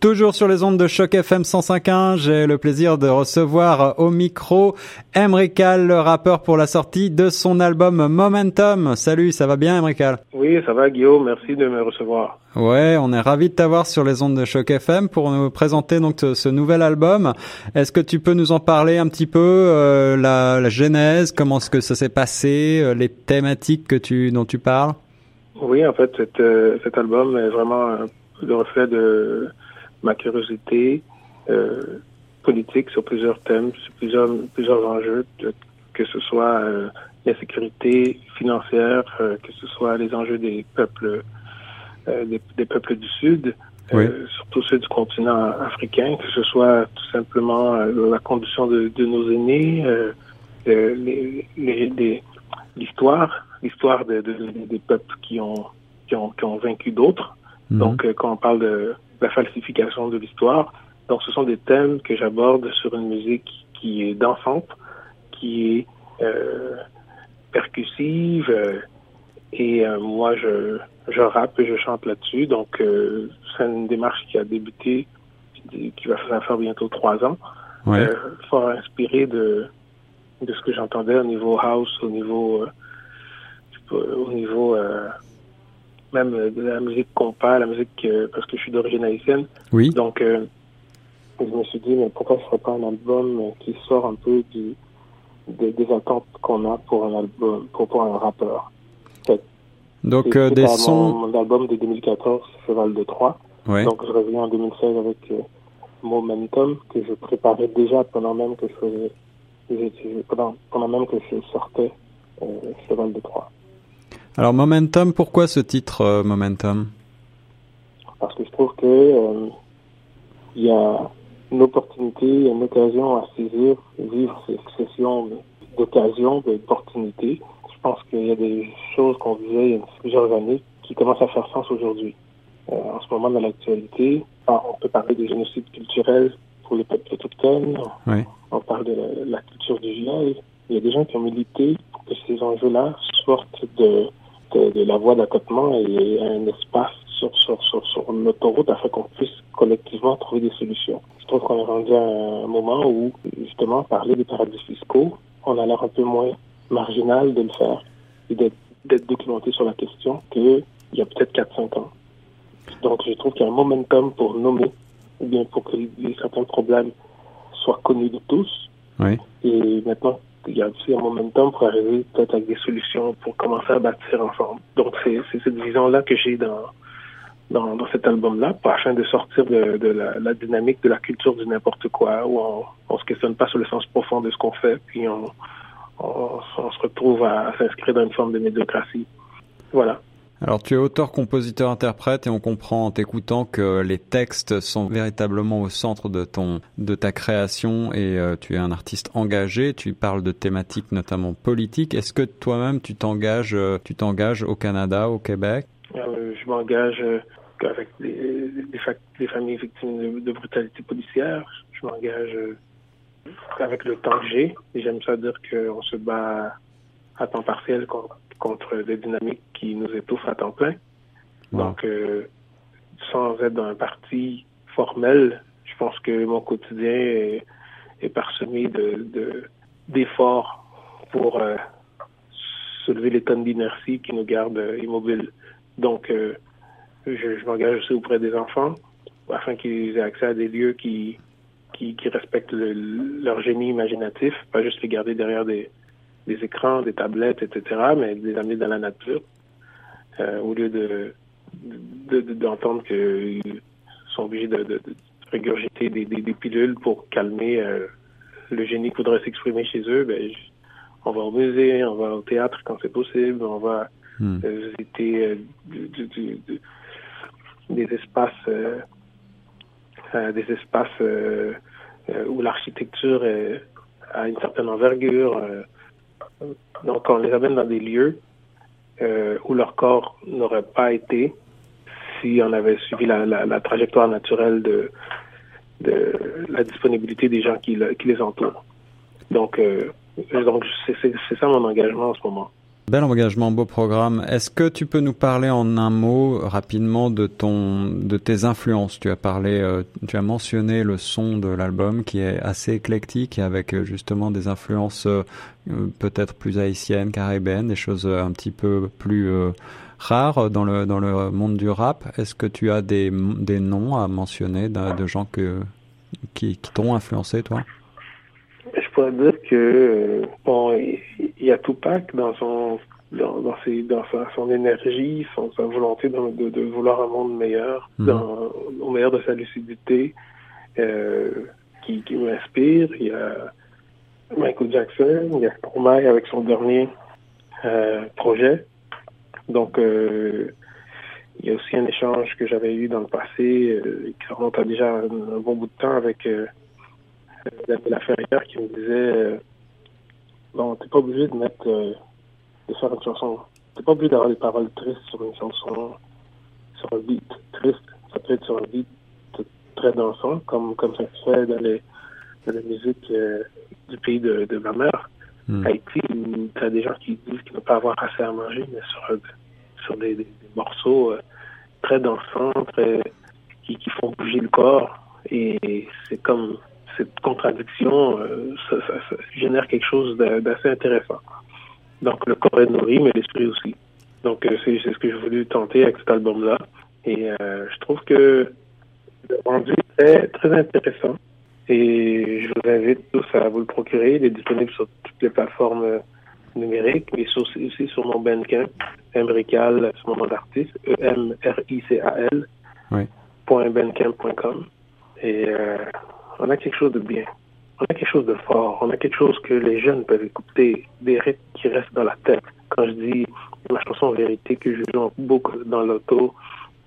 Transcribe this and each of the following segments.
Toujours sur les ondes de Choc FM 105.1, j'ai le plaisir de recevoir au micro Emrical, le rappeur, pour la sortie de son album Momentum. Salut, ça va bien Emrical? Oui, ça va Guillaume, merci de me recevoir. Ouais, on est ravis de t'avoir sur les ondes de Choc FM pour nous présenter donc ce nouvel album. Est-ce que tu peux nous en parler un petit peu, la genèse, comment est-ce que ça s'est passé, les thématiques dont tu parles? Oui, en fait, cet album est vraiment le reflet de ma curiosité politique sur plusieurs thèmes, sur plusieurs enjeux, que ce soit l'insécurité financière, que ce soit les enjeux des peuples du Sud, oui. Surtout ceux du continent africain, que ce soit tout simplement la condition de nos aînés, l'histoire des peuples qui ont vaincu d'autres. Mm-hmm. Donc, quand on parle de la falsification de l'histoire, donc ce sont des thèmes que j'aborde sur une musique qui est dansante, qui est percussive, et moi je rappe et je chante là-dessus. Donc, c'est une démarche qui a débuté, qui va faire bientôt 3 ans, ouais. Fort inspiré de ce que j'entendais au niveau house, au niveau même de la musique compas, la musique parce que je suis d'origine haïtienne. Oui. Donc, je me suis dit, mais pourquoi ce serait pas un album qui sort un peu des attentes qu'on a pour un album, pour un rappeur. Donc, des sons... Mon album de 2014, Cheval de Troie. Ouais. Donc, je reviens en 2016 avec Momentum, que je préparais déjà pendant même que je sortais Cheval de Troie. Alors, Momentum, pourquoi ce titre, Momentum? Parce que je trouve que il y a une opportunité, une occasion à saisir, vivre ces successions d'occasions, d'opportunités. Je pense qu'il y a des choses qu'on disait il y a plusieurs années qui commencent à faire sens aujourd'hui. En ce moment, dans l'actualité, on peut parler des génocides culturels pour les peuples autochtones. Oui. On parle de la culture du viol. Il y a des gens qui ont milité pour que ces enjeux-là sortent de la voie d'accotement et un espace sur l'autoroute afin qu'on puisse collectivement trouver des solutions. Je trouve qu'on est rendu à un moment où, justement, parler des paradis fiscaux, on a l'air un peu moins marginal de le faire et d'être documenté sur la question qu'il y a peut-être 4-5 ans. Donc, je trouve qu'il y a un momentum pour nommer, ou bien pour que certains problèmes soient connus de tous. Oui. Et maintenant, il y a aussi un momentum pour arriver peut-être avec des solutions pour commencer à bâtir ensemble. Donc, c'est cette vision-là que j'ai dans cet album-là, afin de sortir de la dynamique de la culture du n'importe quoi, où on se questionne pas sur le sens profond de ce qu'on fait, puis on se retrouve à s'inscrire dans une forme de médiocratie. Voilà. Alors, tu es auteur, compositeur, interprète, et on comprend en t'écoutant que les textes sont véritablement au centre de ta création, et tu es un artiste engagé. Tu parles de thématiques notamment politiques. Est-ce que toi-même tu t'engages au Canada, au Québec? Je m'engage avec les familles victimes de brutalité policière. Je m'engage avec le temps que j'ai. Et j'aime ça dire qu'on se bat à temps partiel contre des dynamiques qui nous étouffent à temps plein. Wow. Donc, sans être dans un parti formel, je pense que mon quotidien est parsemé d'efforts pour soulever les tonnes d'inertie qui nous gardent immobiles. Donc, je m'engage aussi auprès des enfants afin qu'ils aient accès à des lieux qui respectent leur génie imaginatif, pas juste les garder derrière des écrans, des tablettes, etc., mais les amener dans la nature, au lieu d'entendre qu'ils sont obligés de régurgiter des pilules pour calmer le génie qui voudrait s'exprimer chez eux. On va au musée, on va au théâtre quand c'est possible, on va visiter des espaces où l'architecture a une certaine envergure. Donc, on les amène dans des lieux où leur corps n'aurait pas été si on avait suivi la trajectoire naturelle de la disponibilité des gens qui les entourent. Donc c'est ça mon engagement en ce moment. Bel engagement, beau programme. Est-ce que tu peux nous parler en un mot rapidement de tes influences? Tu as mentionné le son de l'album qui est assez éclectique avec justement des influences peut-être plus haïtiennes, caribéennes, des choses un petit peu plus rares dans le monde du rap. Est-ce que tu as des noms à mentionner de gens qui t'ont influencé, toi? Je pourrais dire que il y a Tupac dans son énergie, sa volonté de vouloir un monde meilleur, au meilleur de sa lucidité, qui m'inspire. Il y a Michael Jackson, il y a Stromae avec son dernier projet. Donc il y a aussi un échange que j'avais eu dans le passé, qui remonte à déjà un bon bout de temps avec David Laferrière, qui me disait bon, t'es pas obligé de faire une chanson, t'es pas obligé d'avoir des paroles tristes sur une chanson, sur un beat triste. Ça peut être sur un beat très dansant, comme ça se fait dans la musique du pays de ma mère, Haïti, où t'as des gens qui disent qu'ils ne peuvent pas avoir assez à manger, mais sur des morceaux très dansants, qui font bouger le corps. Et c'est comme cette contradiction, ça génère quelque chose d'assez intéressant. Donc le corps est nourri, mais l'esprit aussi. Donc c'est ce que j'ai voulu tenter avec cet album-là. Et je trouve que le rendu est très intéressant. Et je vous invite tous à vous le procurer. Il est disponible sur toutes les plateformes numériques, mais aussi sur mon Bandcamp, Emrical, sur mon nom d'artiste, EMRICAL, oui. .bandcamp.com. Et on a quelque chose de bien. On a quelque chose de fort. On a quelque chose que les jeunes peuvent écouter, des rythmes qui restent dans la tête. Quand je dis ma chanson Vérité, que je joue beaucoup dans l'auto,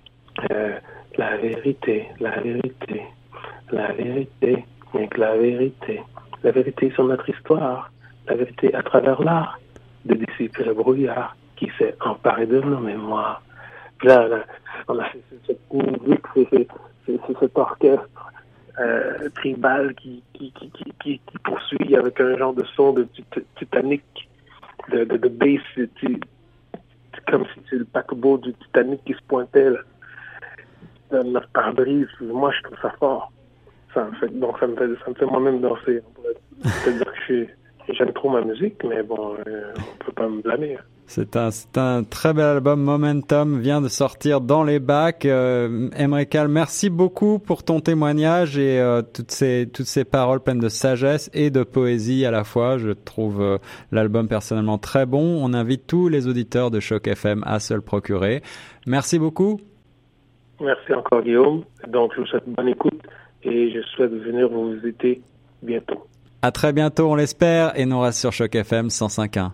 la vérité, la vérité, la vérité, rien que la vérité. La vérité sur notre histoire, la vérité à travers l'art, de dissiper le brouillard qui s'est emparé de nos mémoires. Puis là, on a fait cette musique, c'est cet orchestre tribal qui poursuit avec un genre de son de Titanic, de bass, comme si c'est le paquebot du Titanic qui se pointait là, dans notre pare-brise. Moi, je trouve ça fort. Donc ça me fait moi-même danser. On pourrait peut-être dire que j'aime trop ma musique, mais bon, on peut pas me blâmer. C'est un très bel album. Momentum vient de sortir dans les bacs. Emrical, merci beaucoup pour ton témoignage et toutes ces paroles pleines de sagesse et de poésie à la fois. Je trouve l'album personnellement très bon. On invite tous les auditeurs de Choc FM à se le procurer. Merci beaucoup. Merci encore, Guillaume. Donc, je vous souhaite bonne écoute et je souhaite venir vous visiter bientôt. À très bientôt, on l'espère, et nous reste sur Choc FM 105.1.